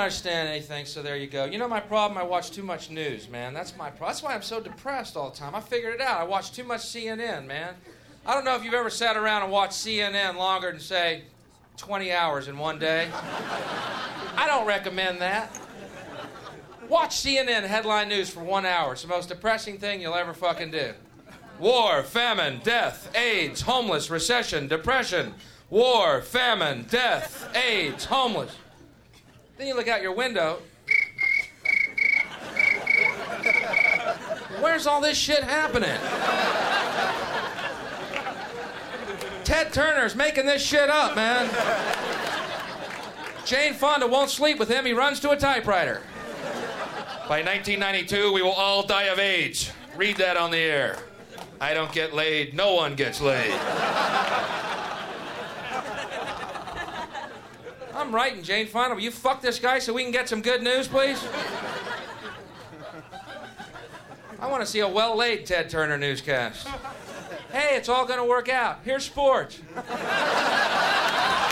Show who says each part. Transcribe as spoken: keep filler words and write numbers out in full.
Speaker 1: understand anything, so there you go. You know my problem? I watch too much news, man. That's my problem. That's why I'm so depressed all the time. I figured it out. I watch too much C N N, man. I don't know if you've ever sat around and watched C N N longer than, say, twenty hours in one day. I don't recommend that. Watch C N N headline news for one hour. It's the most depressing thing you'll ever fucking do. War, famine, death, AIDS, homeless, recession, depression. War, famine, death, AIDS, homeless. Then you look out your window. Where's all this shit happening? Ted Turner's making this shit up, man. Jane Fonda won't sleep with him. He runs to a typewriter. By nineteen ninety-two, we will all die of AIDS. Read that on the air. I don't get laid. No one gets laid. I'm writing, Jane Fonda. Will you fuck this guy so we can get some good news, please? I want to see a well-laid Ted Turner newscast. Hey, it's all going to work out. Here's sports.